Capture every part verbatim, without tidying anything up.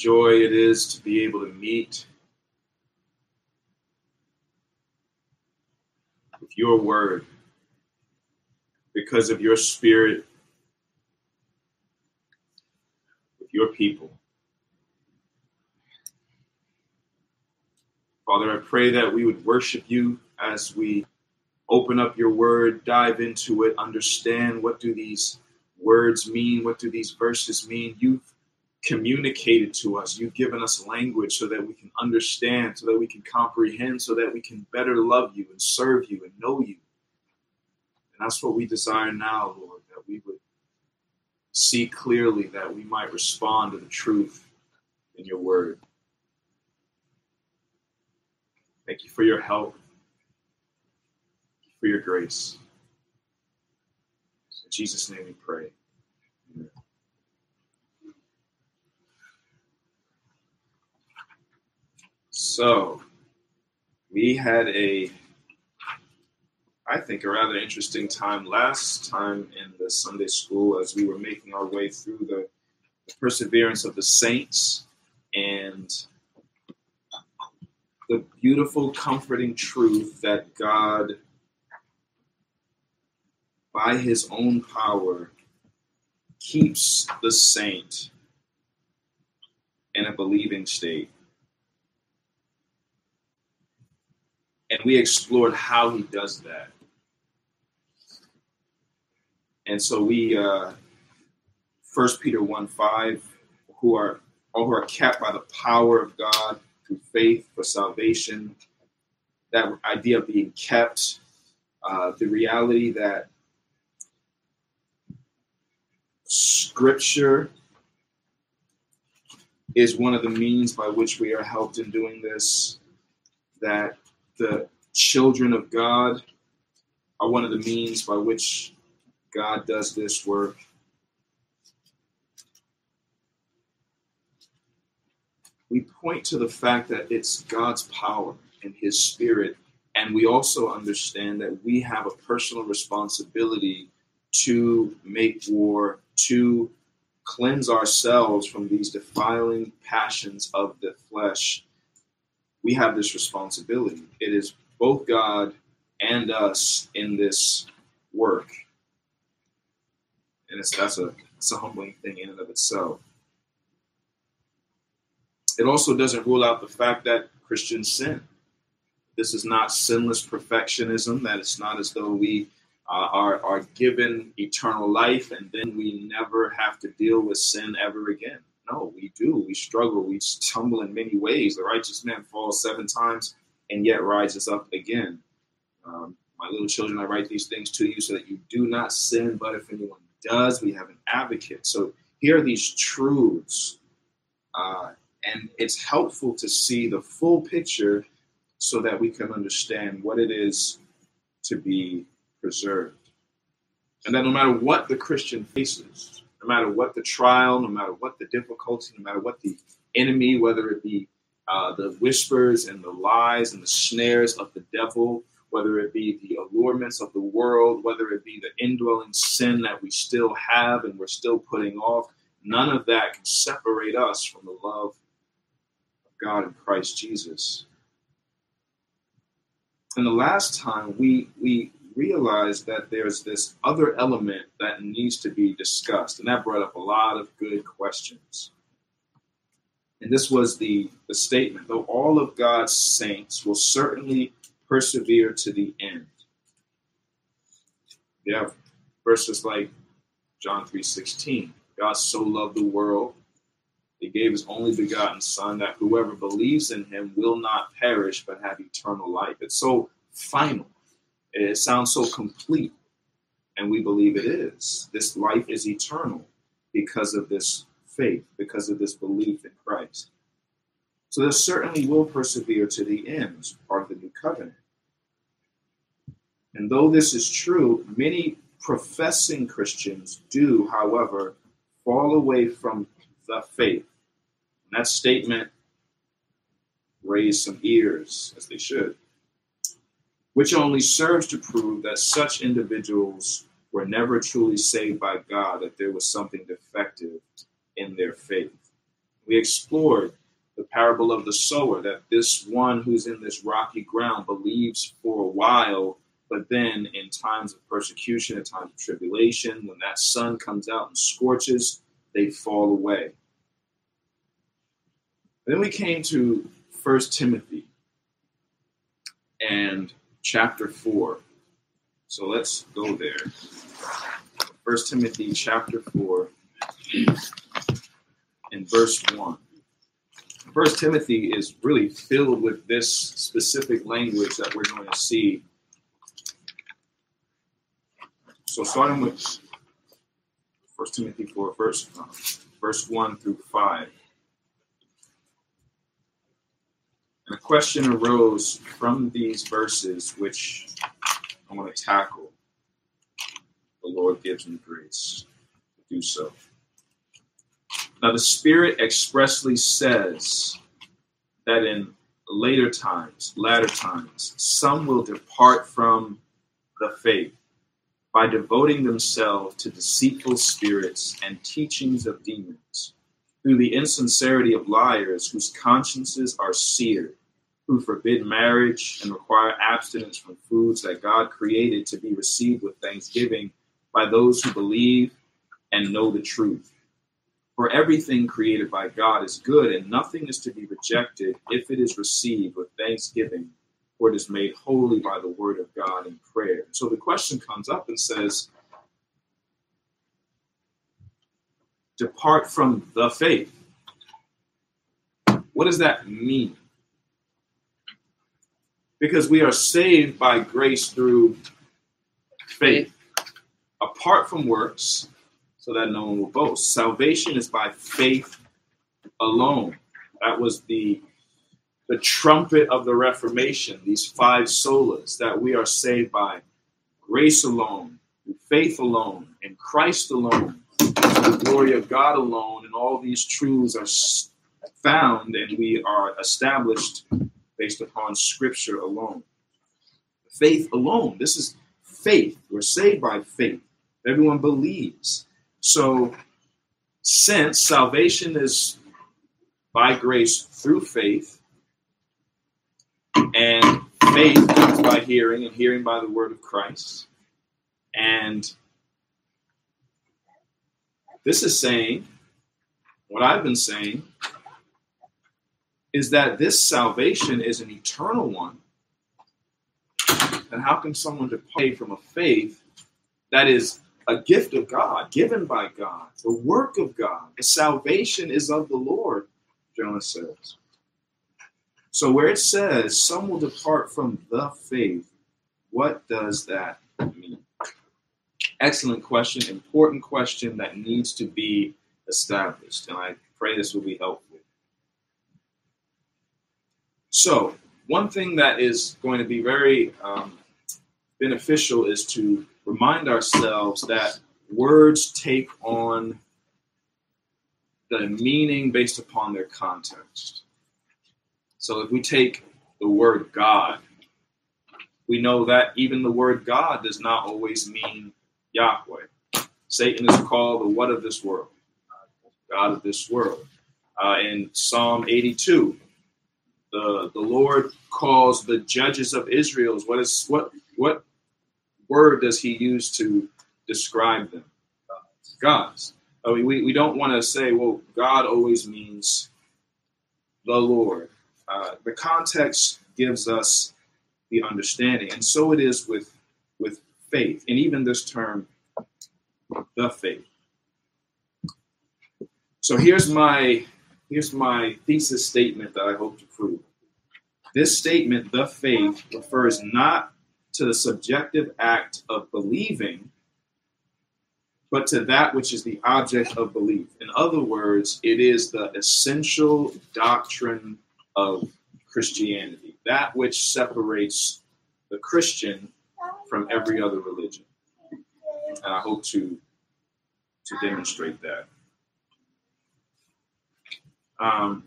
joy it is to be able to meet with your word because of your spirit with your people. Father, I pray that we would worship you as we open up your word, dive into it, understand what do these words mean, what do these verses mean. You've communicated to us, you've given us language so that we can understand, so that we can comprehend, so that we can better love you and serve you and know you. And that's what we desire now, Lord, that we would see clearly, that we might respond to the truth in your word. Thank you for your help, for your grace. In Jesus' name we pray. Amen. So, we had a, I think, a rather interesting time last time in the Sunday school as we were making our way through the, the perseverance of the saints and the beautiful, comforting truth that God, by his own power, keeps the saint in a believing state. And we explored how he does that. And so we, uh, First Peter one five, who are, who are kept by the power of God through faith for salvation, that idea of being kept, uh, the reality that Scripture is one of the means by which we are helped in doing this, that the children of God are one of the means by which God does this work. We point to the fact that it's God's power and his spirit, and we also understand that we have a personal responsibility to make war, to cleanse ourselves from these defiling passions of the flesh. We have this responsibility. It is both God and us in this work. And it's, that's a, it's a humbling thing in and of itself. It also doesn't rule out the fact that Christians sin. This is not sinless perfectionism, that it's not as though we uh, are, are given eternal life and then we never have to deal with sin ever again. No, we do. We struggle. We stumble in many ways. The righteous man falls seven times and yet rises up again. Um, my little children, I write these things to you so that you do not sin, but if anyone does, we have an advocate. So here are these truths. Uh, and it's helpful to see the full picture so that we can understand what it is to be preserved. And that no matter what the Christian faces, no matter what the trial, no matter what the difficulty, no matter what the enemy, whether it be uh, the whispers and the lies and the snares of the devil, whether it be the allurements of the world, whether it be the indwelling sin that we still have and we're still putting off, none of that can separate us from the love of God in Christ Jesus. And the last time we we realized that there's this other element that needs to be discussed, and that brought up a lot of good questions. And this was the, the statement, though all of God's saints will certainly persevere to the end. You have verses like John three sixteen. God so loved the world, he gave his only begotten son, that whoever believes in him will not perish, but have eternal life. It's so final. It sounds so complete. And we believe it is. This life is eternal because of this faith, because of this belief in Christ. So there certainly will persevere to the end as part of the new covenant. And though this is true, many professing Christians do, however, fall away from the faith. And that statement raised some ears, as they should, which only serves to prove that such individuals were never truly saved by God, that there was something defective in their faith. We explored the parable of the sower, that this one who's in this rocky ground believes for a while, but then in times of persecution, in times of tribulation, when that sun comes out and scorches, they fall away. Then we came to First Timothy and chapter four. So let's go there. First Timothy chapter four and verse one. First Timothy is really filled with this specific language that we're going to see. So starting with First Timothy four, verse, uh, verse one through five. And a question arose from these verses, which I want to tackle. The Lord gives me grace to do so. Now, the Spirit expressly says that in later times, latter times, some will depart from the faith by devoting themselves to deceitful spirits and teachings of demons, through the insincerity of liars whose consciences are seared, who forbid marriage and require abstinence from foods that God created to be received with thanksgiving by those who believe and know the truth. For everything created by God is good, and nothing is to be rejected if it is received with thanksgiving, for it is made holy by the word of God in prayer. So the question comes up and says, depart from the faith. What does that mean? Because we are saved by grace through faith, apart from works, so that no one will boast. Salvation is by faith alone. That was the, the trumpet of the Reformation, these five solas, that we are saved by grace alone, through faith alone, in Christ alone, the glory of God alone, and all these truths are found and we are established based upon Scripture alone. Faith alone. This is faith. We're saved by faith. Everyone believes. So, since salvation is by grace through faith, and faith comes by hearing, and hearing by the word of Christ, and this is saying, what I've been saying, is that this salvation is an eternal one. And how can someone depart from a faith that is a gift of God, given by God, the work of God? The salvation is of the Lord, Jonah says. So where it says, some will depart from the faith, what does that mean? Excellent question, important question that needs to be established. And I pray this will be helpful. So one thing that is going to be very um, beneficial is to remind ourselves that words take on the meaning based upon their context. So if we take the word God, we know that even the word God does not always mean Yahweh. Satan is called the what of this world? God of this world. Uh, in Psalm eighty-two, the, the Lord calls the judges of Israel. What is what what word does he use to describe them? Gods. I mean, we, we don't want to say, well, God always means the Lord. Uh, the context gives us the understanding. And so it is with, with faith. And even this term, the faith. So here's my, here's my thesis statement that I hope to prove. This statement, the faith, refers not to the subjective act of believing, but to that which is the object of belief. In other words, it is the essential doctrine of Christianity, that which separates the Christian from every other religion. And I hope to, to demonstrate that. Um,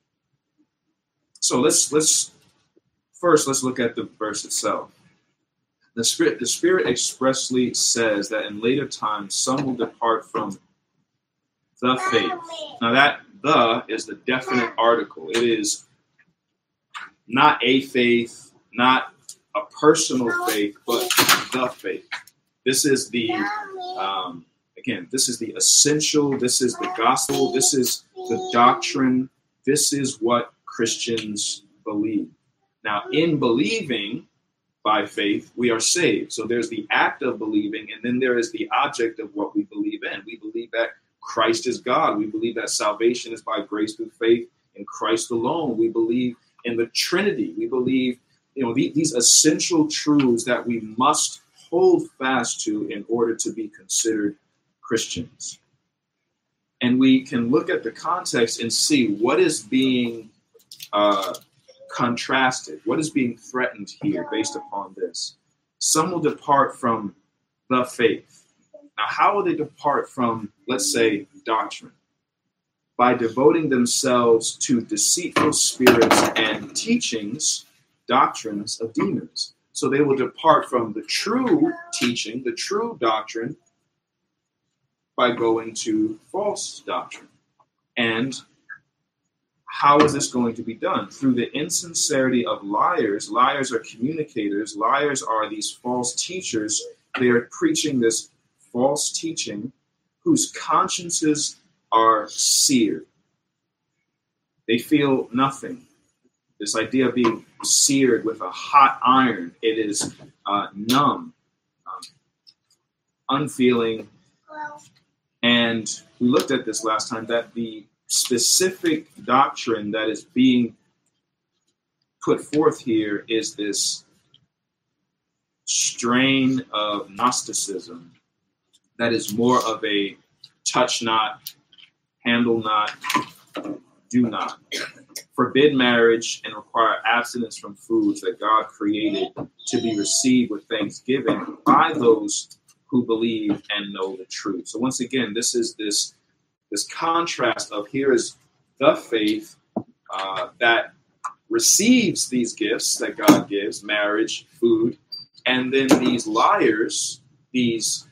so let's let's first let's look at the verse itself. The Spirit, the Spirit expressly says that in later times some will depart from the faith. Now that the is the definite article. It is not a faith, not a personal faith, but the faith. This is the, um, again, this is the essential, this is the gospel, this is the doctrine, this is what Christians believe. Now, in believing by faith, we are saved. So there's the act of believing, and then there is the object of what we believe in. We believe that Christ is God. We believe that salvation is by grace through faith in Christ alone. We believe in the Trinity. We believe, you know, the, these essential truths that we must hold fast to in order to be considered Christians. And we can look at the context and see what is being uh, contrasted, what is being threatened here based upon this. Some will depart from the faith. Now, how will they depart from, let's say, doctrine? By devoting themselves to deceitful spirits and teachings, doctrines of demons. So they will depart from the true teaching, the true doctrine, by going to false doctrine. And how is this going to be done? Through the insincerity of liars. Liars are communicators. Liars are these false teachers. They are preaching this false teaching whose consciences are seared. They feel nothing. This idea of being seared with a hot iron, it is uh, numb, um, unfeeling. And we looked at this last time, that the specific doctrine that is being put forth here is this strain of Gnosticism that is more of a touch not, handle not, do not. Forbid marriage and require abstinence from foods that God created to be received with thanksgiving by those who believe and know the truth. So once again, this is this, this contrast of here is the faith uh, that receives these gifts that God gives, marriage, food, and then these liars, these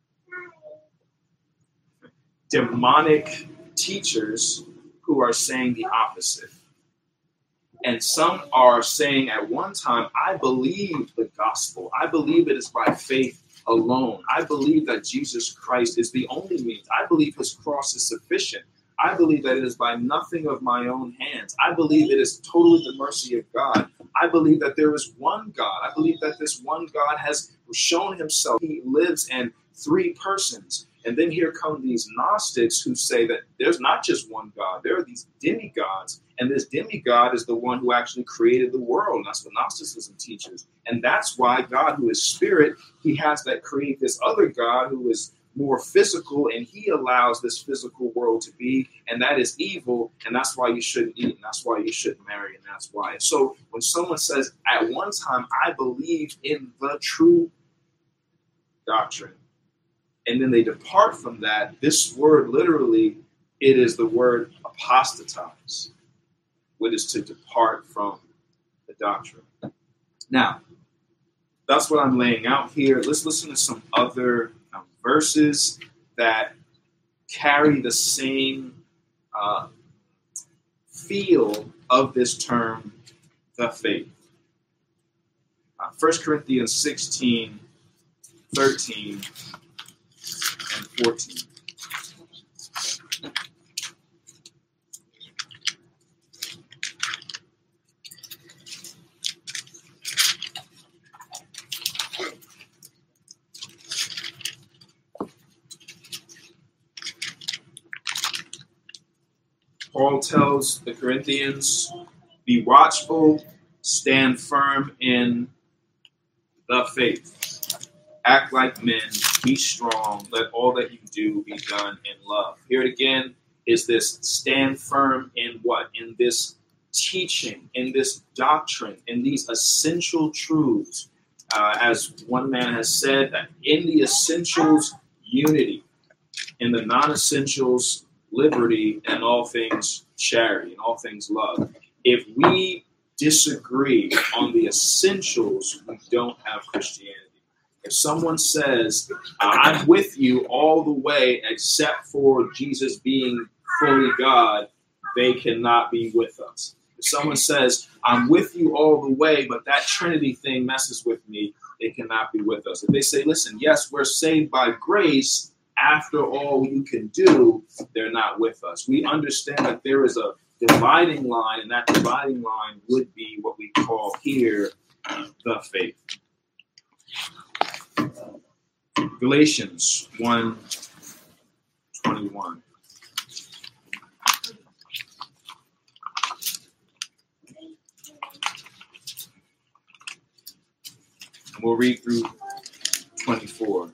demonic teachers who are saying the opposite. And some are saying at one time, I believe the gospel. I believe it is by faith alone. I believe that Jesus Christ is the only means. I believe his cross is sufficient. I believe that it is by nothing of my own hands. I believe it is totally the mercy of God. I believe that there is one God. I believe that this one God has shown himself. He lives in three persons. And then here come these Gnostics who say that there's not just one God. There are these demigods. And this demigod is the one who actually created the world. And that's what Gnosticism teaches. And that's why God, who is spirit, he has that create this other God who is more physical, and he allows this physical world to be, and that is evil, and that's why you shouldn't eat, and that's why you shouldn't marry, and that's why. So when someone says, at one time, I believed in the true doctrine, and then they depart from that, this word literally, it is the word apostatize, which is to depart from the doctrine. Now, that's what I'm laying out here. Let's listen to some other um, verses that carry the same uh, feel of this term, the faith. Uh, First Corinthians sixteen, thirteen, and fourteen. Paul tells the Corinthians, be watchful, stand firm in the faith. Act like men, be strong, let all that you do be done in love. Here it again is this stand firm in what? In this teaching, in this doctrine, in these essential truths. Uh, as one man has said, that in the essentials, unity. In the non-essentials, liberty, and all things charity, and all things love. If we disagree on the essentials, we don't have Christianity. If someone says, I'm with you all the way except for Jesus being fully God, they cannot be with us. If someone says, I'm with you all the way, but that Trinity thing messes with me, they cannot be with us. If they say, listen, yes, we're saved by grace, after all you can do, they're not with us. We understand that there is a dividing line, and that dividing line would be what we call here the faith. Galatians one twenty-one. And we'll read through twenty-four.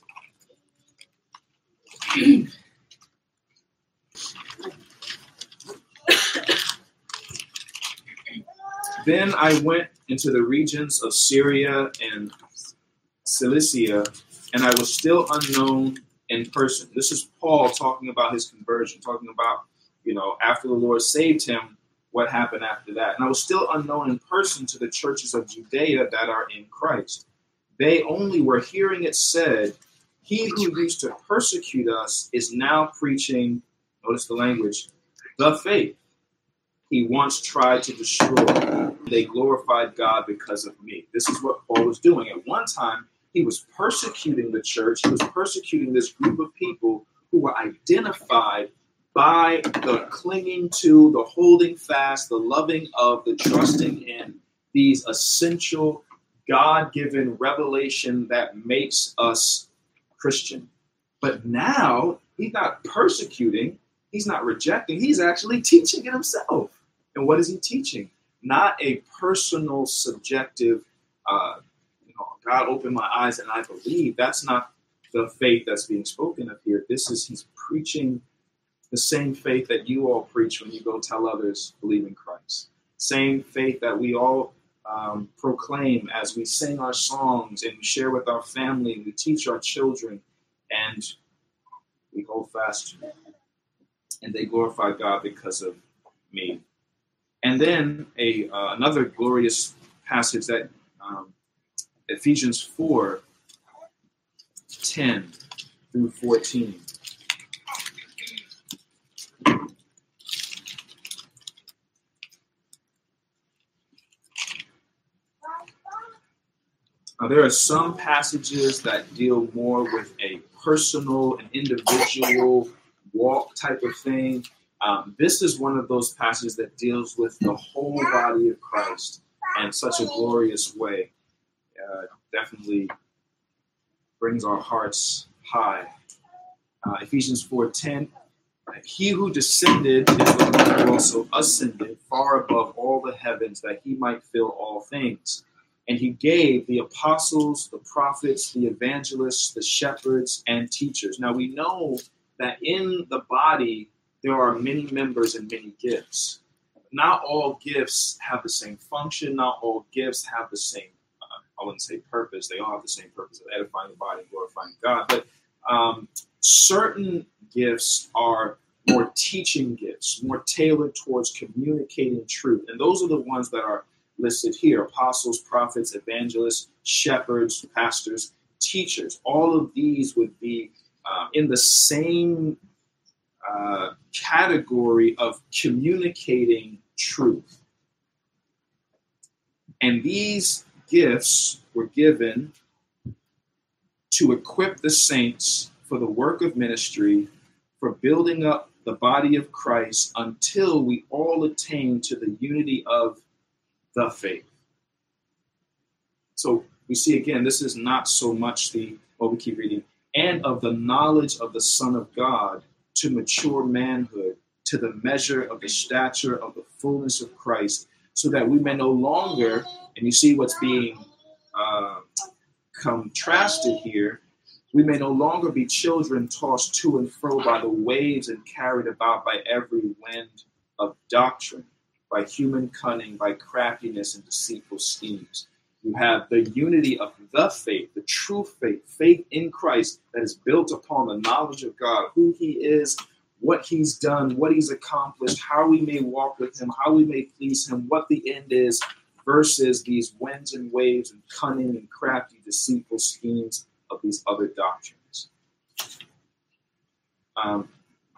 Then I went into the regions of Syria and Cilicia, and I was still unknown in person. This is Paul talking about his conversion, talking about, you know, after the Lord saved him, what happened after that. And I was still unknown in person to the churches of Judea that are in Christ. They only were hearing it said, he who used to persecute us is now preaching, notice the language, the faith he once tried to destroy. They glorified God because of me. This is what Paul was doing. At one time, he was persecuting the church. He was persecuting this group of people who were identified by the clinging to, the holding fast, the loving of, the trusting in these essential God-given revelation that makes us Christian. But now he's not persecuting. He's not rejecting. He's actually teaching it himself. And what is he teaching? Not a personal, subjective, uh, you know, God opened my eyes and I believe. That's not the faith that's being spoken of here. This is, he's preaching the same faith that you all preach when you go tell others believe in Christ. Same faith that we all um, proclaim as we sing our songs and we share with our family and we teach our children and we hold fast to it. And they glorify God because of me. And then a uh, another glorious passage that um, Ephesians four, ten through fourteen. Now, there are some passages that deal more with a personal, an individual walk type of thing. Um, this is one of those passages that deals with the whole body of Christ in such a glorious way. Uh, definitely brings our hearts high. Uh, Ephesians four ten, he who descended is the one who also ascended far above all the heavens that he might fill all things. And he gave the apostles, the prophets, the evangelists, the shepherds, and teachers. Now we know that in the body, there are many members and many gifts. Not all gifts have the same function. Not all gifts have the same, uh, I wouldn't say purpose. They all have the same purpose of edifying the body and glorifying God. But um, certain gifts are more teaching gifts, more tailored towards communicating truth. And those are the ones that are listed here: apostles, prophets, evangelists, shepherds, pastors, teachers. All of these would be uh, in the same uh, category of communicating truth. And these gifts were given to equip the saints for the work of ministry, for building up the body of Christ until we all attain to the unity of the faith. So we see again, this is not so much the, what we keep reading, and of the knowledge of the Son of God to mature manhood, to the measure of the stature of the fullness of Christ, so that we may no longer, and you see what's being uh, contrasted here, we may no longer be children tossed to and fro by the waves and carried about by every wind of doctrine, by human cunning, by craftiness and deceitful schemes. You have the unity of the faith, the true faith, faith in Christ that is built upon the knowledge of God, who he is, what he's done, what he's accomplished, how we may walk with him, how we may please him, what the end is, versus these winds and waves and cunning and crafty, deceitful schemes of these other doctrines. Um,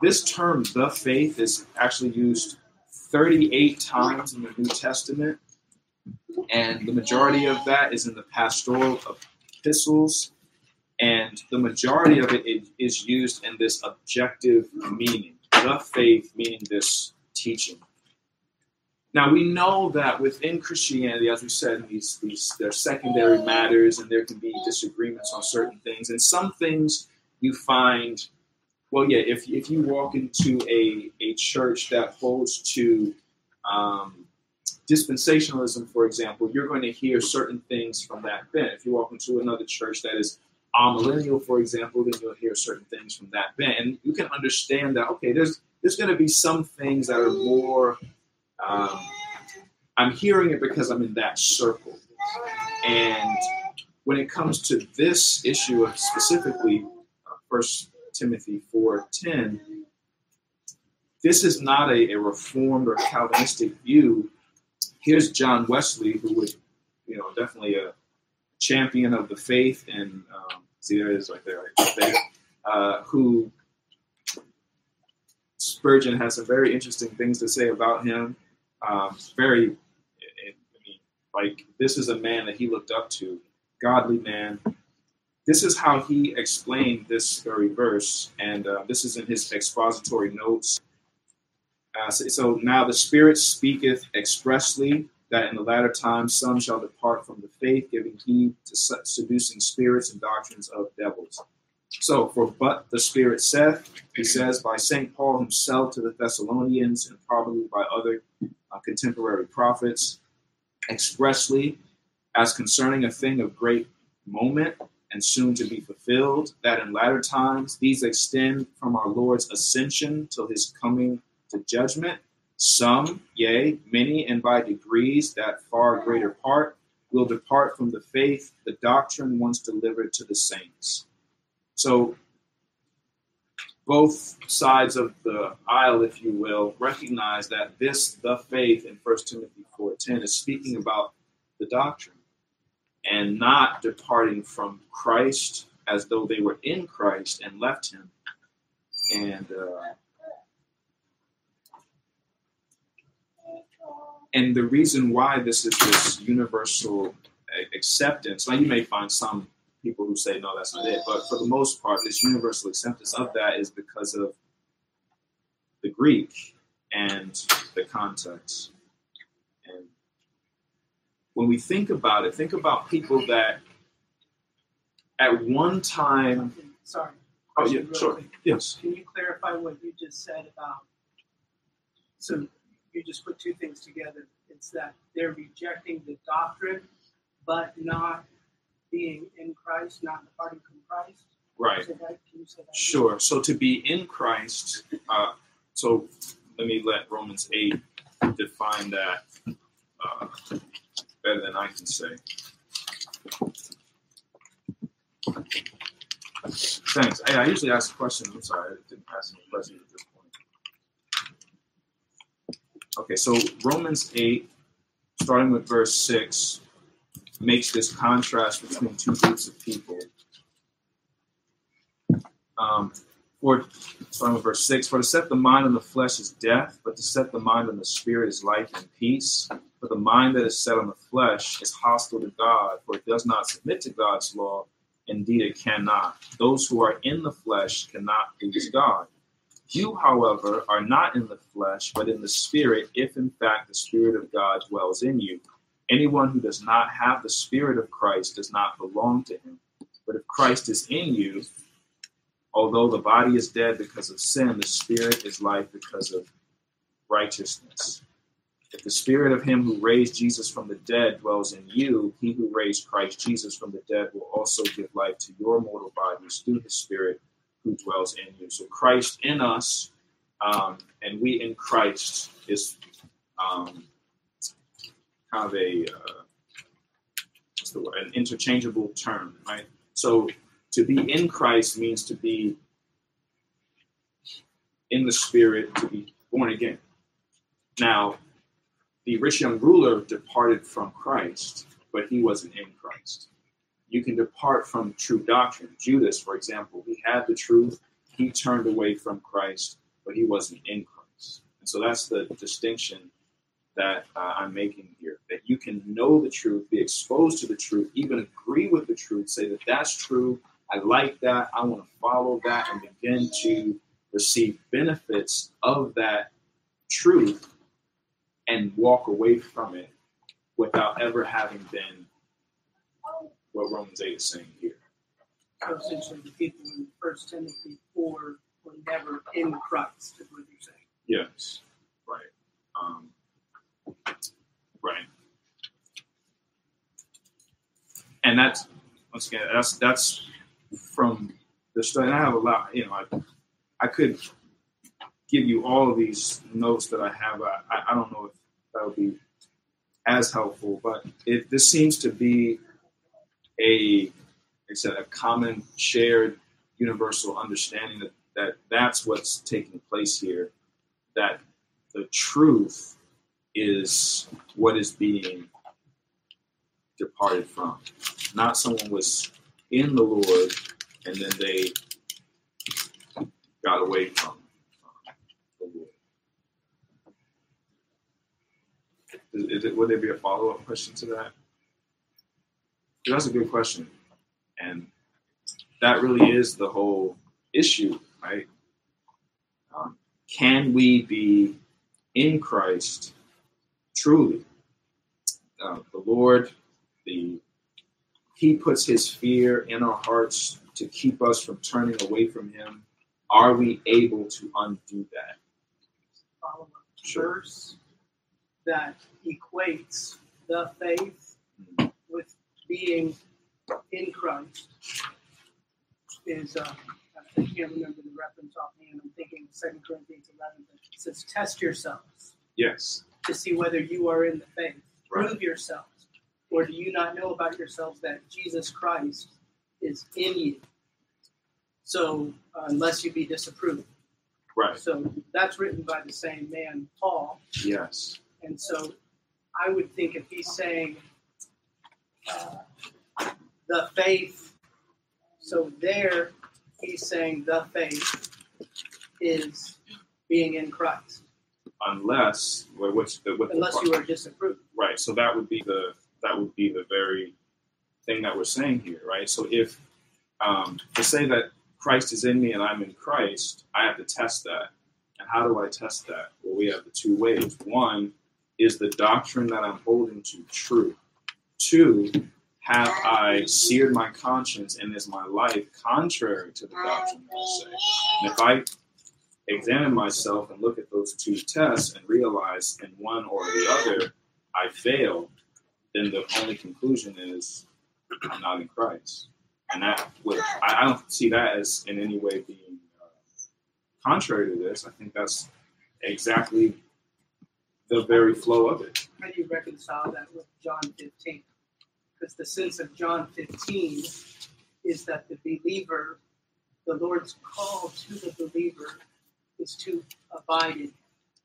this term, the faith, is actually used thirty-eight times in the New Testament, and the majority of that is in the pastoral epistles, and the majority of it is used in this objective meaning, the faith meaning this teaching. Now, we know that within Christianity, as we said, these, these there are secondary matters, and there can be disagreements on certain things, and some things you find. Well, yeah, if if you walk into a, a church that holds to um, dispensationalism, for example, you're going to hear certain things from that bent. If you walk into another church that is amillennial, for example, then you'll hear certain things from that bent. And you can understand that, okay, there's there's going to be some things that are more, um, I'm hearing it because I'm in that circle. And when it comes to this issue of specifically uh, First Timothy four ten, this is not a, a reformed or Calvinistic view. Here's John Wesley, who was, you know, definitely a champion of the faith, and um, see, there it is right there, right there, uh, who Spurgeon has some very interesting things to say about him. Um, very, I mean, like, this is a man that he looked up to, godly man. This is how he explained this very verse, and uh, this is in his expository notes. Uh, so, so now the Spirit speaketh expressly that in the latter times some shall depart from the faith, giving heed to seducing spirits and doctrines of devils. So, for but the Spirit saith, he says, by Saint Paul himself to the Thessalonians, and probably by other uh, contemporary prophets, expressly, as concerning a thing of great moment, and soon to be fulfilled, that in latter times these extend from our Lord's ascension till his coming to judgment. Some, yea, many, and by degrees, that far greater part, will depart from the faith, the doctrine once delivered to the saints. So both sides of the aisle, if you will, recognize that this, the faith in First Timothy four ten, is speaking about the doctrine, and not departing from Christ as though they were in Christ and left him. And uh, and the reason why this is this universal acceptance, now you may find some people who say, no, that's not it, but for the most part, this universal acceptance of that is because of the Greek and the context. And when we think about it, think about people that at one time... Sorry. Oh, yeah, sure. Yes. Can you clarify what you just said about... So you just put two things together. It's that they're rejecting the doctrine, but not being in Christ, not departing from Christ. Right. So that, can you say that sure. So to be in Christ, uh, so let me let Romans eight define that uh, better than I can say. Thanks. Hey, I usually ask a question. I'm sorry, I didn't ask any question at this point. Okay, so Romans eight, starting with verse six, makes this contrast between two groups of people. Um, for, starting with verse six, for to set the mind on the flesh is death, but to set the mind on the spirit is life and peace. For the mind that is set on the flesh is hostile to God, for it does not submit to God's law. Indeed, it cannot. Those who are in the flesh cannot please God. You, however, are not in the flesh, but in the spirit, if in fact the Spirit of God dwells in you. Anyone who does not have the Spirit of Christ does not belong to him. But if Christ is in you, although the body is dead because of sin, the Spirit is life because of righteousness. If the Spirit of him who raised Jesus from the dead dwells in you, he who raised Christ Jesus from the dead will also give life to your mortal bodies through his Spirit who dwells in you. So Christ in us, um, and we in Christ is um, kind of a uh, what's the word? An interchangeable term, right? So to be in Christ means to be in the Spirit, to be born again. Now, the rich young ruler departed from Christ, but he wasn't in Christ. You can depart from true doctrine. Judas, for example, he had the truth. He turned away from Christ. but he wasn't in Christ. And so that's the distinction that uh, I'm making here, that you can know the truth, be exposed to the truth, even agree with the truth, say that that's true, I like that, I want to follow that, and begin to receive benefits of that truth and walk away from it without ever having been what Romans eight is saying here. So essentially the people in First Timothy four were never in Christ, is what you're saying. Yes, right. Um, right. And that's, once again, that's that's from the study. And I have a lot, you know, I, I could give you all of these notes that I have. I, I don't know if that would be as helpful, but it this seems to be a, like I said, a common shared universal understanding that, that that's what's taking place here, that the truth is what is being departed from. Not someone was in the Lord and then they got away from the Lord. Is, is it, would there be a follow-up question to that? That's a good question. And that really is the whole issue, right? Um, can we be in Christ truly? Uh, the Lord, the He puts his fear in our hearts to keep us from turning away from him. Are we able to undo that? Follow up sure. Verse that equates the faith mm-hmm. with being in Christ is, uh, I can't remember the reference offhand. I'm thinking Second Corinthians eleven, but it says, test yourselves. Yes. To see whether you are in the faith. Right. Prove yourselves. Or do you not know about yourselves that Jesus Christ is in you? So, uh, unless you be disapproved. Right. So, that's written by the same man, Paul. Yes. And so, I would think if he's saying uh, the faith, so there he's saying the faith is being in Christ. Unless, what's the, what unless the, you are disapproved. Right. So that would be the that would be the very thing that we're saying here, right? So if um, to say that Christ is in me and I'm in Christ, I have to test that. And how do I test that? Well, we have the two ways. One, is the doctrine that I'm holding to true? Two, have I seared my conscience and is my life contrary to the doctrine that I say? And if I examine myself and look at those two tests and realize in one or the other I failed, then the only conclusion is I'm not in Christ. And that would, I, I don't see that as in any way being uh, contrary to this. I think that's exactly the very flow of it. How do you reconcile that with John fifteen? Because the sense of John fifteen is that the believer, the Lord's call to the believer is to abide in him.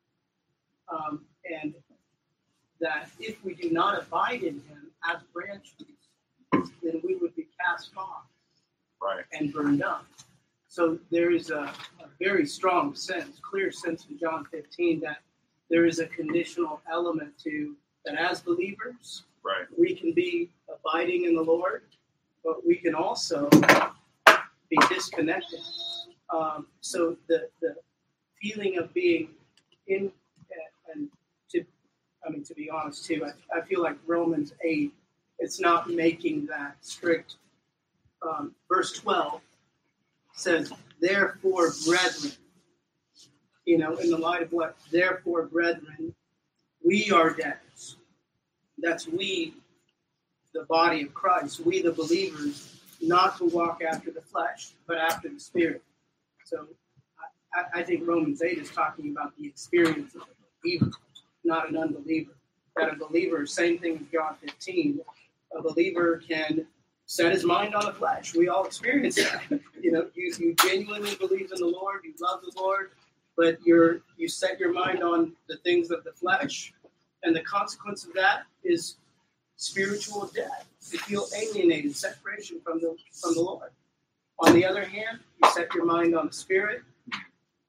Um, and that if we do not abide in him as branches, then we would be cast off right. and burned up. So there is a, a very strong sense, clear sense in John fifteen that there is a conditional element to that as believers, right. we can be abiding in the Lord, but we can also be disconnected. Um, so the, the feeling of being in, and to, I mean, to be honest too, I, I feel like Romans eight, it's not making that strict. Um, verse twelve says, therefore, brethren, you know, in the light of what? Therefore, brethren, we are debtors. That's we, the body of Christ, we the believers, not to walk after the flesh, but after the Spirit. So I, I think Romans eight is talking about the experience of a believer, not an unbeliever. That a believer, same thing as John fifteen, a believer can set his mind on the flesh. We all experience that. You know, you, you genuinely believe in the Lord, you love the Lord, but you're you set your mind on the things of the flesh, and the consequence of that is spiritual death. You feel alienated, separation from the from the Lord. On the other hand, you set your mind on the Spirit,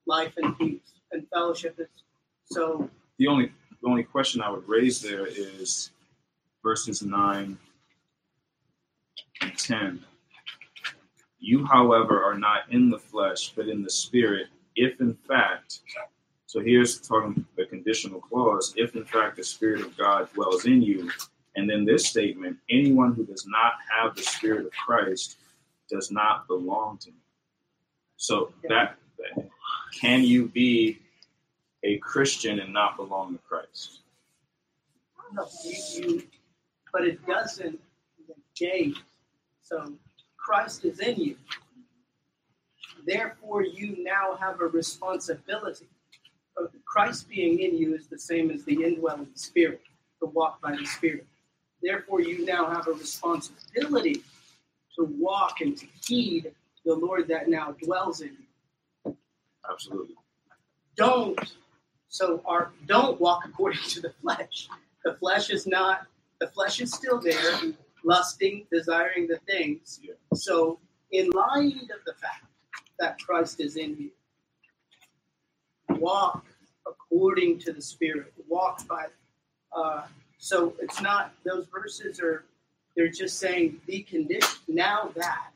life and peace and fellowship. Is, so the only the only question I would raise there is verses nine and ten. You, however, are not in the flesh, but in the spirit, if in fact, so here's talking the conditional clause, if in fact the Spirit of God dwells in you. And then this statement, anyone who does not have the Spirit of Christ does not belong to me. So that, that can you be a Christian and not belong to Christ? No, you, you, but it doesn't negate. So Christ is in you. Therefore, you now have a responsibility. Christ being in you is the same as the indwelling Spirit, to walk by the Spirit. Therefore, you now have a responsibility to walk and to heed the Lord that now dwells in you. Absolutely. Don't so our don't walk according to the flesh. The flesh is not. The flesh is still there, lusting, desiring the things. Yeah. So, in light of the fact that Christ is in you, walk according to the Spirit. Walk by. Uh, so it's not, those verses are, they're just saying the condition. Now that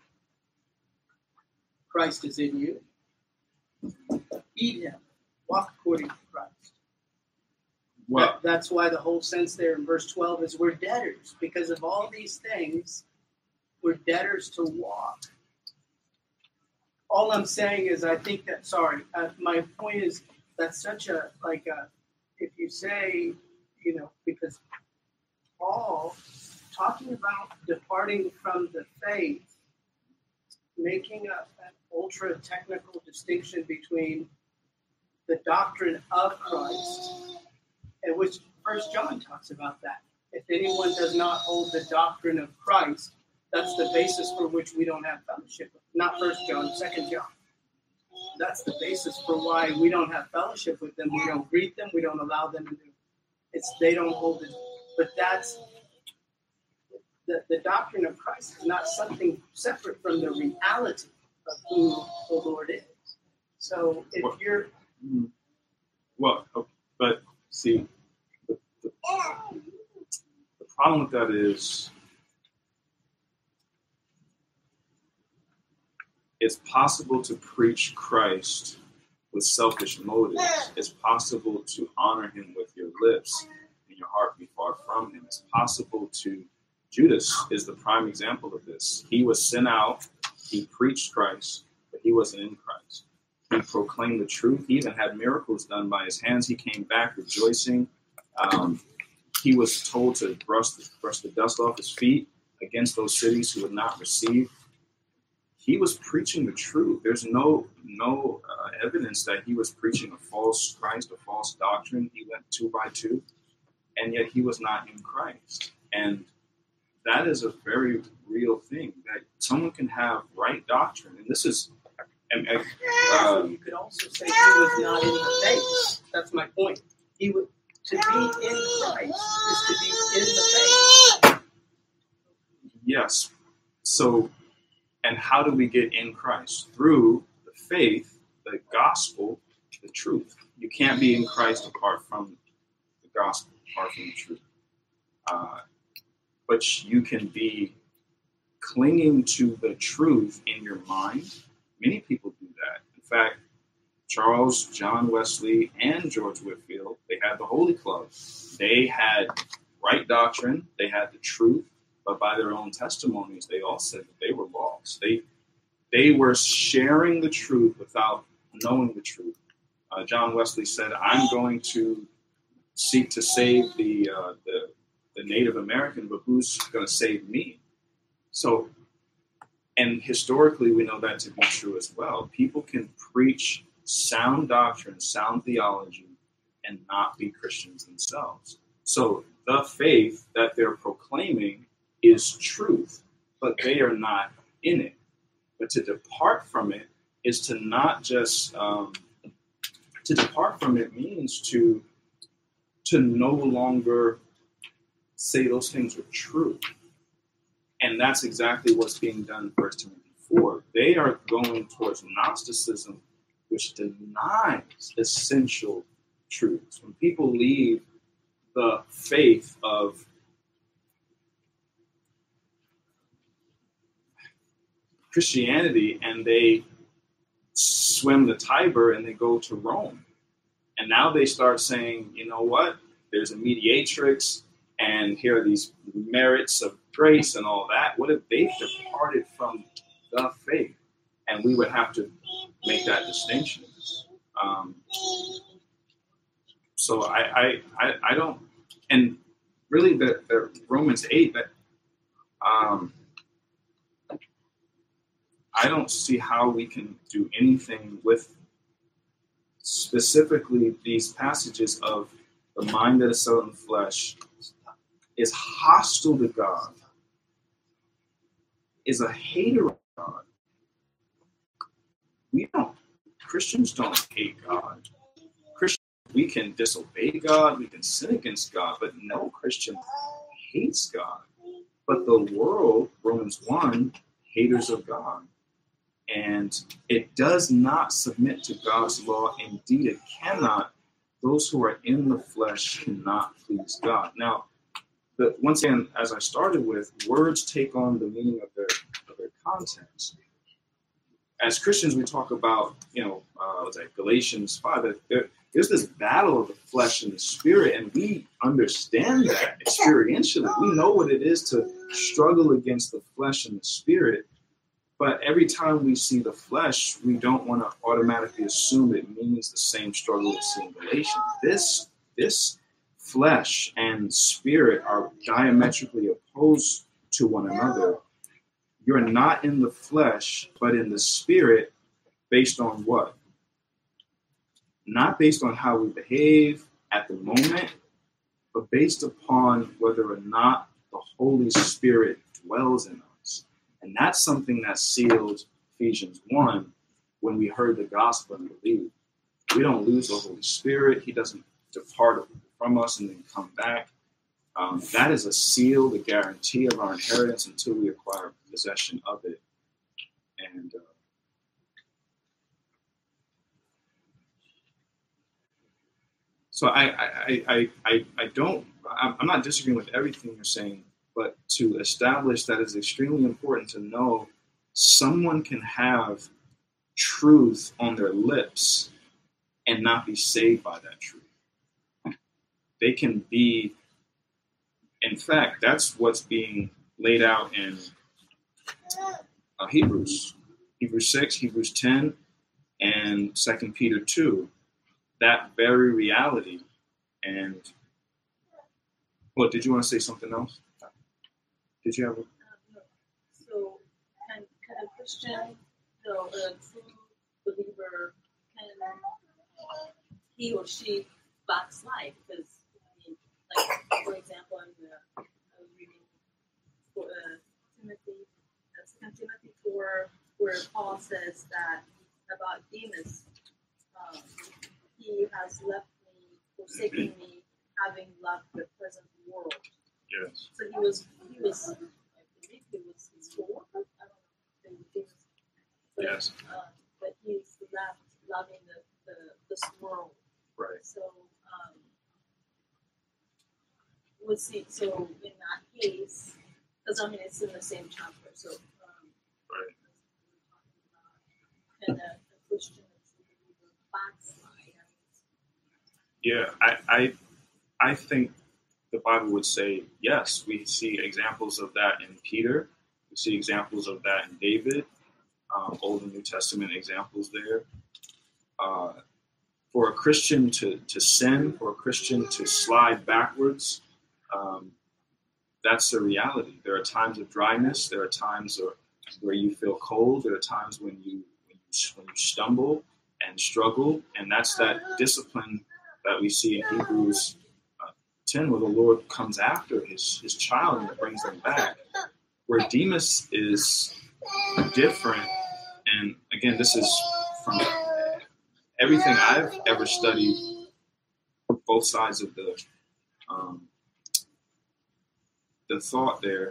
Christ is in you, heed him. Walk according to Christ. Well, that, that's why the whole sense there in verse twelve is we're debtors. Because of all these things, we're debtors to walk. All I'm saying is I think that, sorry, uh, my point is that's such a, like a, if you say, you know, because Paul, talking about departing from the faith, making a, an ultra-technical distinction between the doctrine of Christ, and which First John talks about that. If anyone does not hold the doctrine of Christ, that's the basis for which we don't have fellowship. Not First John, Second John. That's the basis for why we don't have fellowship with them. We don't greet them. We don't allow them to do. It's they don't hold it. But that's the, the doctrine of Christ is not something separate from the reality of who the Lord is. So if well, you're well, but see, the, the, the problem with that is it's possible to preach Christ with selfish motives. It's possible to honor him with your lips and your heart be far from him. It's possible to, Judas is the prime example of this. He was sent out, he preached Christ, but he wasn't in Christ. He proclaimed the truth. He even had miracles done by his hands. He came back rejoicing. Um, he was told to brush the, brush the dust off his feet against those cities who would not receive. He was preaching the truth. There's no no uh, evidence that he was preaching a false Christ, a false doctrine. He went two by two, and yet he was not in Christ. And that is a very real thing, that someone can have right doctrine. And this is, and, and, uh, you could also say he was not in the faith. That's my point. He would to be in Christ is to be in the faith. Yes. So. And how do we get in Christ? Through the faith, the gospel, the truth. You can't be in Christ apart from the gospel, apart from the truth. Uh, but you can be clinging to the truth in your mind. Many people do that. In fact, Charles, John Wesley, and George Whitefield, they had the Holy Club. They had right doctrine. They had the truth. But by their own testimonies, they all said that they were lost. They they were sharing the truth without knowing the truth. Uh, John Wesley said, "I'm going to seek to save the, uh, the the Native American, but who's going to save me?" So, and historically, we know that to be true as well. People can preach sound doctrine, sound theology, and not be Christians themselves. So the faith that they're proclaiming is truth, but they are not in it. But to depart from it is to not just um, to depart from it means to to no longer say those things are true, and that's exactly what's being done in First Timothy four. They are going towards Gnosticism, which denies essential truths. When people leave the faith of Christianity and they swim the Tiber and they go to Rome, and now they start saying, you know what, there's a mediatrix, and here are these merits of grace and all that. What if they departed from the faith? And we would have to make that distinction. Um, so I, I, I, I don't, and really the, the Romans eight, that um, I don't see how we can do anything with specifically these passages of the mind that is set on the flesh is hostile to God, is a hater of God. We don't, Christians don't hate God. Christians, we can disobey God, we can sin against God, but no Christian hates God. But the world, Romans one, haters of God. And it does not submit to God's law. Indeed, it cannot. Those who are in the flesh cannot please God. Now, the, once again, as I started with, words take on the meaning of their, of their context. As Christians, we talk about, you know, uh, what's that, Galatians five, that there, there's this battle of the flesh and the spirit, and we understand that experientially. We know what it is to struggle against the flesh and the spirit. But every time we see the flesh, we don't want to automatically assume it means the same struggle we see in Galatians. This, this flesh and spirit are diametrically opposed to one another. You're not in the flesh, but in the spirit, based on what? Not based on how we behave at the moment, but based upon whether or not the Holy Spirit dwells in us. And that's something that sealed Ephesians one when we heard the gospel and believed. We don't lose the Holy Spirit. He doesn't depart from us and then come back. Um, that is a seal, the guarantee of our inheritance until we acquire possession of it. And uh, so I, I, I, I, I don't, I'm not disagreeing with everything you're saying, but to establish that it's extremely important to know someone can have truth on their lips and not be saved by that truth. They can be, in fact, that's what's being laid out in uh, Hebrews, Hebrews six, Hebrews ten, and Second Peter two. That very reality. And what, did you want to say something else? Did you have a... Um, no. So can, can a Christian, so a true believer, can he or she backslide? Because, I mean, like, for example, I'm uh, reading for, uh, Timothy, uh, Second Timothy four, where Paul says that about Demas, um, he has left me, forsaken me, having loved the present world. Yes. So he was, he was, I believe he was his co-worker. I don't know if he was, but, Yes. uh, but he's left loving the, the this world. Right. So, um, we'll see. So in that case, because I mean it's in the same chapter. So, um, Right. Can a, a Christian backslide? Yeah, I, I, I think the Bible would say yes. We see examples of that in Peter. We see examples of that in David. Um, Old and New Testament examples there. Uh, for a Christian to, to sin, for a Christian to slide backwards, um, that's the reality. There are times of dryness. There are times of, where you feel cold. There are times when you, when you when you stumble and struggle, and that's that discipline that we see in Hebrews uh, ten, where the Lord comes after his, his child and brings them back. Where Demas is different, and again, this is from everything I've ever studied, both sides of the um, the thought there.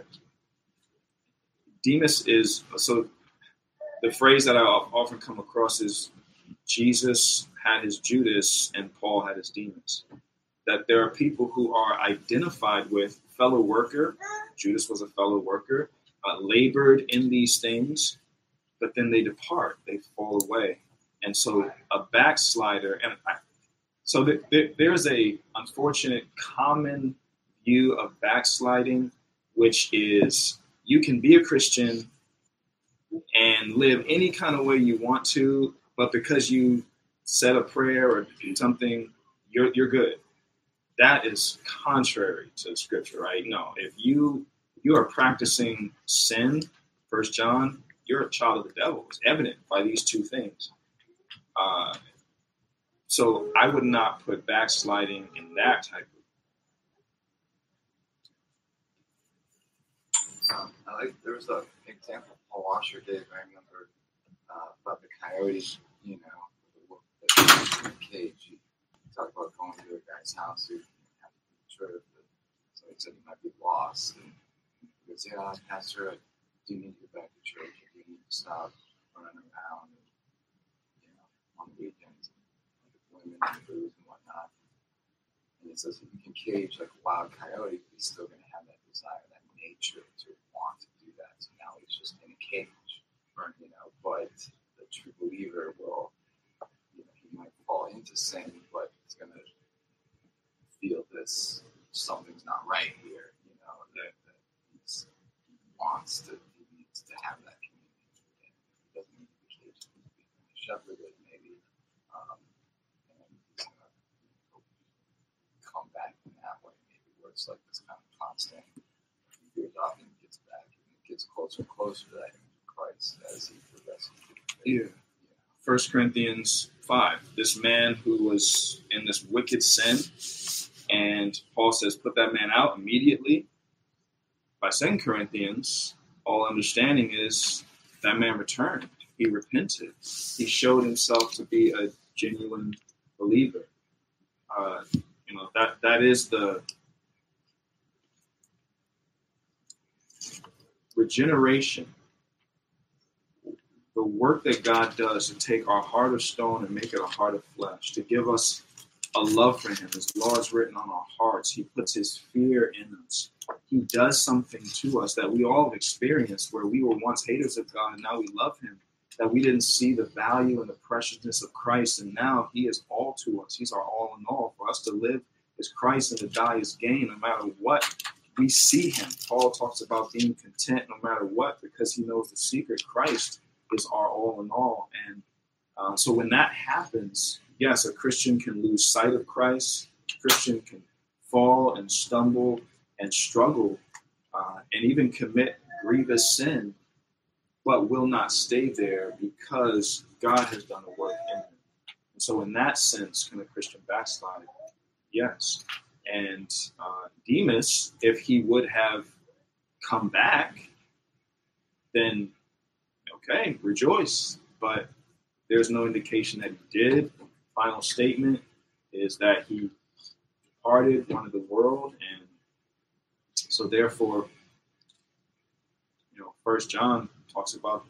Demas is, so the phrase that I often come across is Jesus had his Judas and Paul had his Demas. That there are people who are identified with fellow worker. Judas was a fellow worker, uh, labored in these things, but then they depart, they fall away. And so a backslider, and I, so th- th- there's a unfortunate common view of backsliding, which is you can be a Christian and live any kind of way you want to, but because you said a prayer or do something, you're you're good. That is contrary to Scripture, right? No, if you you are practicing sin, First John, you're a child of the devil. It's evident by these two things. Uh, so I would not put backsliding in that type of. Um, I like there was an example Paul Washer gave. I remember uh, about the coyote, you know, the, the cage. He talked about going to a guy's house who had to be sure that so he said he might be lost. And he goes, "Yeah, Pastor, do you need to go back to church? Or do you need to stop running around and, you know, on the weekends and with women and booze and whatnot?" And he says, if you can cage like a wild coyote, he's still going to have that desire, that nature to want to do that. So now he's just in a cage, right. You know. But the true believer will, you know, he might fall into sin, but he's going to feel this something's not right here. You know, that, that he's, he wants to. To have that community. It doesn't need to be caged. It needs to be shepherded, maybe. Um, and he's going to come back in that way, maybe, where it's like this kind of constant. He goes off and gets back, and it gets closer and closer to that Christ as he progresses. Yeah. First Corinthians five. This man who was in this wicked sin, and Paul says, put that man out immediately. By Second Corinthians, all understanding is that man returned. He repented. He showed himself to be a genuine believer. Uh, you know, that that is the regeneration, the work that God does to take our heart of stone and make it a heart of flesh, to give us a love for him. His law is written on our hearts. He puts his fear in us. He does something to us that we all have experienced, where we were once haters of God and now we love him, that we didn't see the value and the preciousness of Christ, and now he is all to us. He's our all in all. For us to live is Christ and to die is gain. No matter what, we see him. Paul talks about being content no matter what, because he knows the secret. Christ is our all in all. And uh, so when that happens, yes, a Christian can lose sight of Christ. A Christian can fall and stumble and struggle uh, and even commit grievous sin, but will not stay there because God has done a work in him. And so in that sense, can a Christian backslide? Yes. And uh, Demas, if he would have come back, then okay, rejoice. But there's no indication that he did. Final statement is that he departed, wanted the world, and so therefore, you know, First John talks about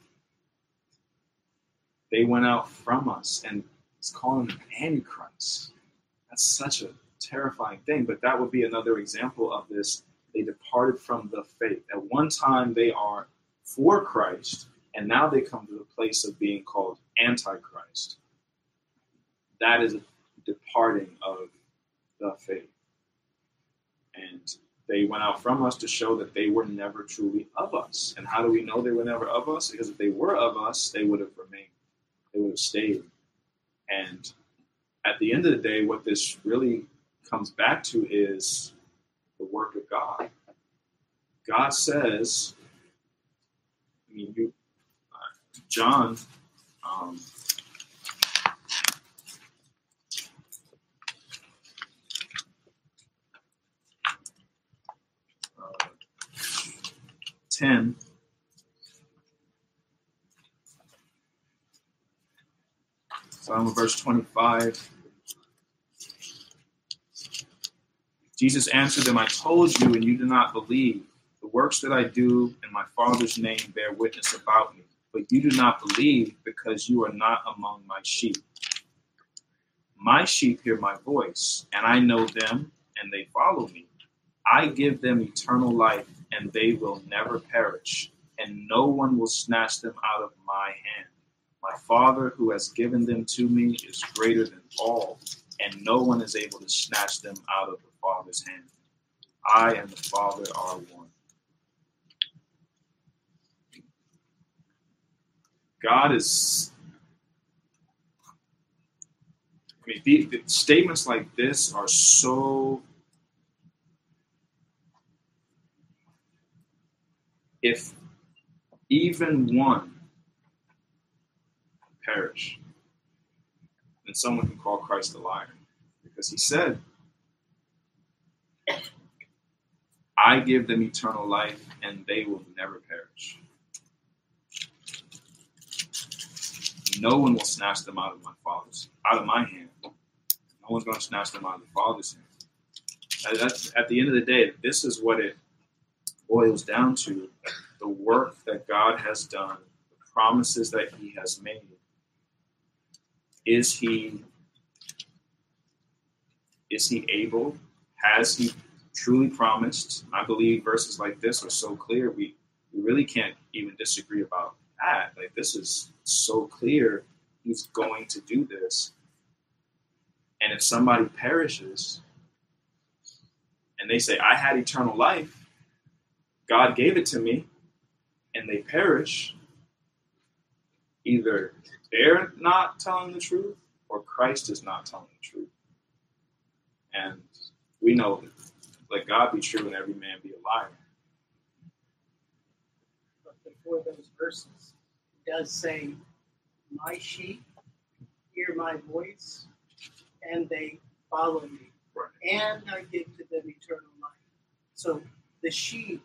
they went out from us, and it's calling them Antichrist. That's such a terrifying thing, but that would be another example of this. They departed from the faith. At one time, they are for Christ, and now they come to the place of being called Antichrist. That is a departing of the faith. And they went out from us to show that they were never truly of us. And how do we know they were never of us? Because if they were of us, they would have remained. They would have stayed. And at the end of the day, what this really comes back to is the work of God. God says, I mean, you, uh, John, um, ten. Starting with verse twenty-five. Jesus answered them, I told you, and you do not believe. The works that I do in my Father's name bear witness about me. but you do not believe because you are not among my sheep. My sheep hear my voice, and I know them, and they follow me. I give them eternal life, and they will never perish, and no one will snatch them out of my hand. My Father, who has given them to me, is greater than all, and no one is able to snatch them out of the Father's hand. I and the Father are one. God is, I mean, the, the statements like this are so, if even one perish, then someone can call Christ a liar. Because he said, I give them eternal life, and they will never perish. No one will snatch them out of my Father's, out of my hand. No one's going to snatch them out of the Father's hand. That's, at the end of the day, this is what it boils down to. The work that God has done, the promises that he has made. Is he, is he able? Has he truly promised? I believe verses like this are so clear, we, we really can't even disagree about that. Like, this is so clear, he's going to do this. And if somebody perishes and they say, I had eternal life, God gave it to me, and they perish, either they're not telling the truth or Christ is not telling the truth. And we know that, let God be true and every man be a liar. But before those verses, it does say, my sheep hear my voice, and they follow me. Right. And I give to them eternal life. So the sheep,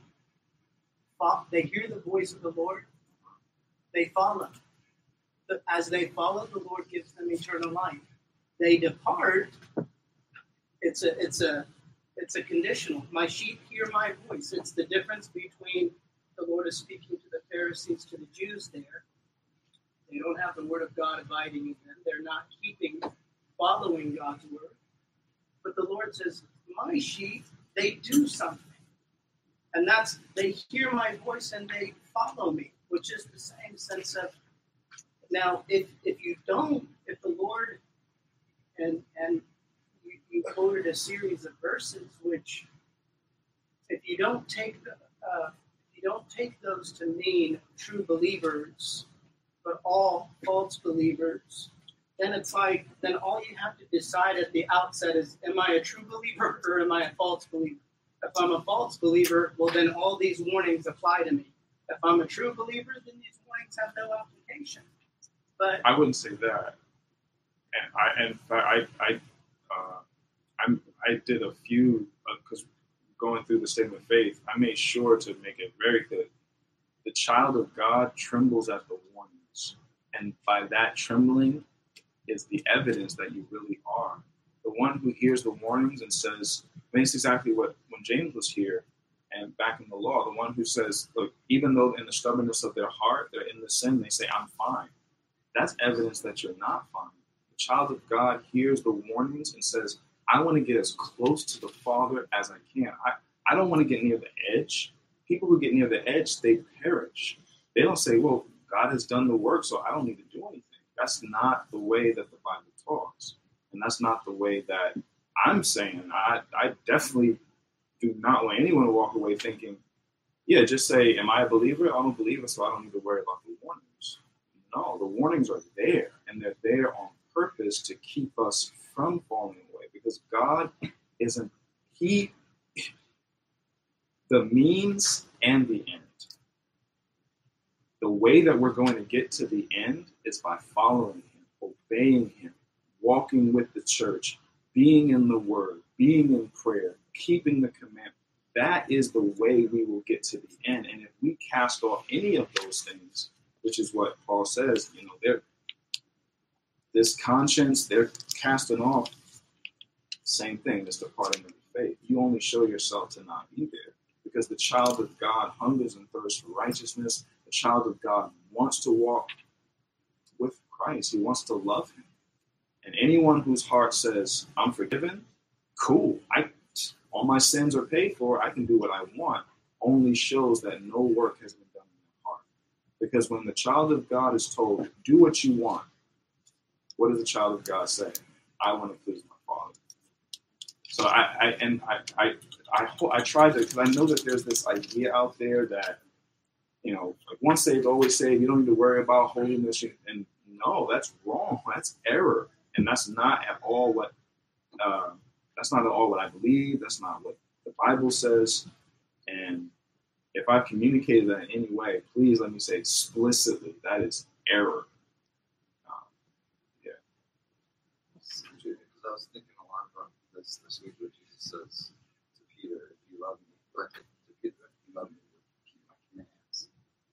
they hear the voice of the Lord, they follow. But as they follow, the Lord gives them eternal life. They depart. It's a, it's a, it's a conditional. My sheep hear my voice. It's the difference between the Lord is speaking to the Pharisees, to the Jews there. They don't have the word of God abiding in them. They're not keeping, following God's word. But the Lord says, my sheep, they do something. And that's, they hear my voice and they follow me, which is the same sense of, now, if if you don't, if the Lord, and and you, you quoted a series of verses, which, if you don't take the, uh, if you don't take those to mean true believers, but all false believers, then it's like, then all you have to decide at the outset is, am I a true believer or am I a false believer? If I'm a false believer, well, then all these warnings apply to me. If I'm a true believer, then these warnings have no application. But I wouldn't say that. And I, and I, I, uh, I'm, I did a few, because uh, going through the statement of faith, I made sure to make it very clear. The child of God trembles at the warnings. And by that trembling is the evidence that you really are. The one who hears the warnings and says, I mean, it's exactly what, when James was here and back in the law, the one who says, look, even though in the stubbornness of their heart, they're in the sin, they say, I'm fine. That's evidence that you're not fine. The child of God hears the warnings and says, I want to get as close to the Father as I can. I, I don't want to get near the edge. People who get near the edge, they perish. They don't say, well, God has done the work, so I don't need to do anything. That's not the way that the Bible talks. And that's not the way that I'm saying. I, I definitely do not want anyone to walk away thinking, yeah, just say, am I a believer? I'm a believer, so I don't need to worry about the warnings. No, the warnings are there, and they're there on purpose to keep us from falling away, because God isn't, he, the means and the end. The way that we're going to get to the end is by following him, obeying him, walking with the church, being in the word, being in prayer, keeping the commandment. That is the way we will get to the end. And if we cast off any of those things, which is what Paul says, you know, they're, this conscience, they're casting off. Same thing, it's departing of the faith. You only show yourself to not be there, because the child of God hungers and thirsts for righteousness. the child of God wants to walk with Christ. He wants to love him. And anyone whose heart says, I'm forgiven, cool. I all my sins are paid for. I can do what I want, only shows that no work has been done in their heart. Because when the child of God is told, do what you want, what does the child of God say? I want to please my Father. So I, I and I, I, I, I try to, because I know that there's this idea out there that, you know, like once saved, always saved. You don't need to worry about holiness. And no, that's wrong. That's error, and that's not at all what. Uh, that's not at all what I believe. That's not what the Bible says. And if I've communicated that in any way, please let me say explicitly that is error. Um, yeah. Because I was thinking a lot about this this week, where Jesus says to Peter, "If you love me, but to Peter, if you love me, keep my commands."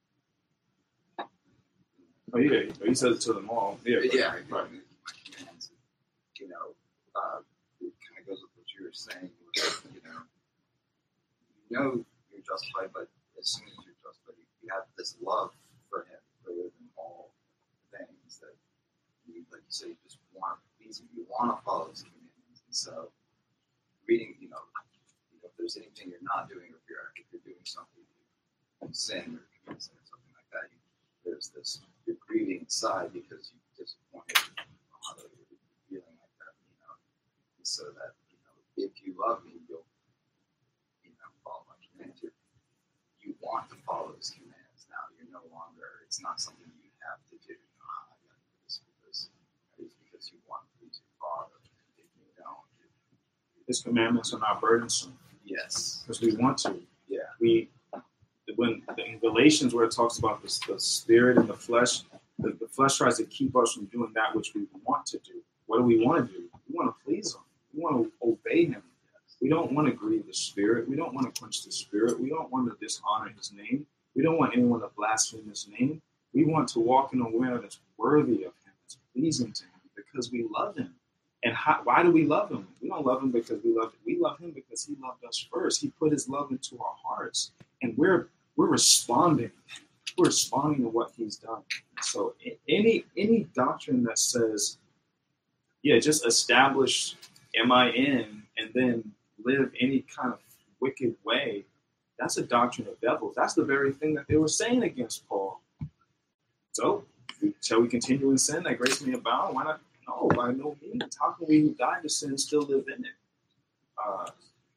Oh yeah, he says it to them all. Yeah, Yeah, right. keep my commands. You know, uh, it kind of goes with what you were saying. You know, you know you're justified, but as soon as you're justified, you have this love for Him greater than all things that you, like you say, you just want to please Him. You want to follow His commandments, and so reading, you know, you know, if there's anything you're not doing, or if you're if you're doing something, you sin or commit sin or something like that, you, there's this you're grieving inside because you disappointed Father. You're feeling like that, you know, and so that you know, if you love me, you'll you know follow my commands. You're, you want to follow His commands now. You're no longer. It's not something you have to do. Ah, I got to do this because it's because you want to please your Father. If you don't, His commandments are not burdensome yes, because we want to. yeah, We when in Galatians where it talks about the, the spirit and the flesh, the, the flesh tries to keep us from doing that which we want to do. What do we want to do? We want to please Him. We want to obey Him. We don't want to grieve the Spirit. We don't want to quench the Spirit. We don't want to dishonor His name. We don't want anyone to blaspheme His name. We want to walk in a way that's worthy of Him, that's pleasing to Him, because we love Him. And how, why do we love Him? We don't love Him because we love Him. We love Him because He loved us first. He put His love into our hearts, and we're we're responding. We're responding to what He's done. So any any doctrine that says, yeah, just establish M I N and then live any kind of wicked way, that's a doctrine of devils. That's the very thing that they were saying against Paul. So, shall we continue in sin that grace may abound? Why not? No, by no means. How can we who died to sin still live in it? Uh,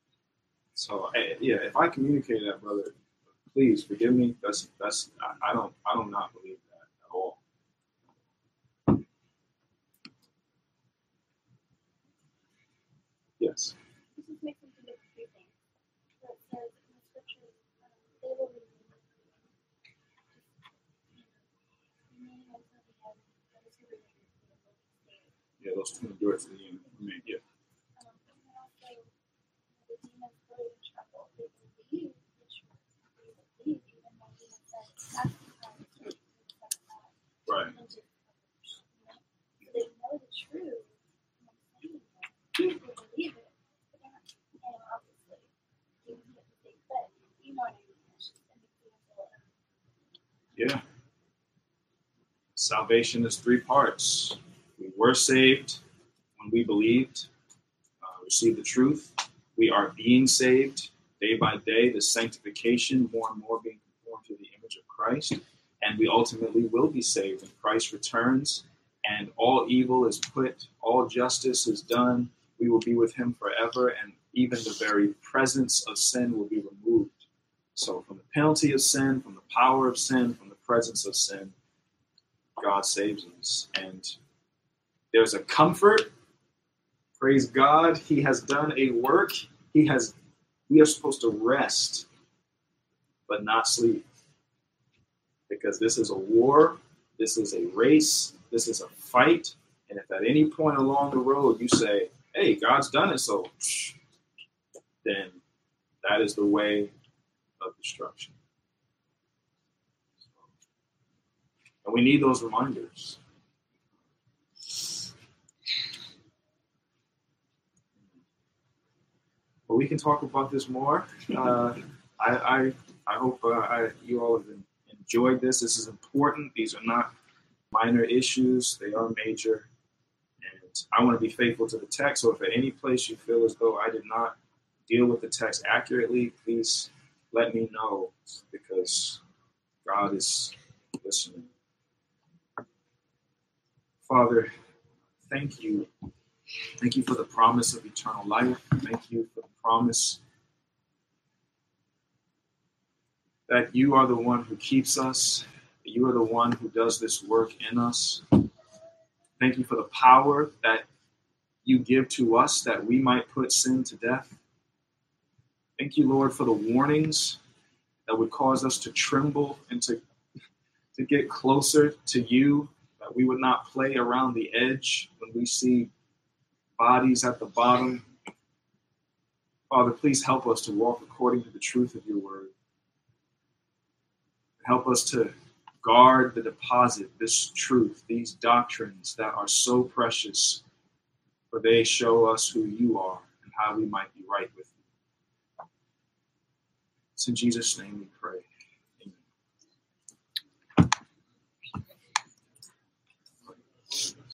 so, yeah, if I communicated that, brother, please forgive me. That's that's I, I don't I don't not believe that at all. Yes. This just makes me think of two things. That says in the scriptures, um, they will remain remaining until the end. Those who remain will be saved. Yeah, those two endure to the end. I mean, yeah. Um, and then also, the demons go in trouble. They believe the truth. They believe even when demons said, that's the time to take the stuff out. Right. And just publish, you know? So they know the truth. And I'm saying that. They believe it. But they're not, and obviously, they would get what they said. You know what I mean? It's just an example of Yeah. Salvation is three parts. We were saved when we believed, uh, received the truth. We are being saved day by day, the sanctification, more and more being conformed to the image of Christ. And we ultimately will be saved when Christ returns and all evil is put, all justice is done. We will be with Him forever, and even the very presence of sin will be removed. So from the penalty of sin, from the power of sin, from the presence of sin, God saves us. And there's a comfort. Praise God. He has done a work. He has, we are supposed to rest, but not sleep. Because this is a war. This is a race. This is a fight. And if at any point along the road you say, hey, God's done it, so then that is the way of destruction. And we need those reminders. But we can talk about this more. Uh, I, I I hope uh, I, you all have enjoyed this. This is important. These are not minor issues. They are major. And I want to be faithful to the text. So if at any place you feel as though I did not deal with the text accurately, please let me know, because God is listening. Father, thank you. Thank you for the promise of eternal life. Thank you for the promise that you are the one who keeps us, that you are the one who does this work in us. Thank you for the power that you give to us that we might put sin to death. Thank you, Lord, for the warnings that would cause us to tremble and to, to get closer to you, that we would not play around the edge when we see bodies at the bottom. Father, please help us to walk according to the truth of your word. Help us to guard the deposit, this truth, these doctrines that are so precious, for they show us who you are and how we might be right with you. It's in Jesus' name we pray.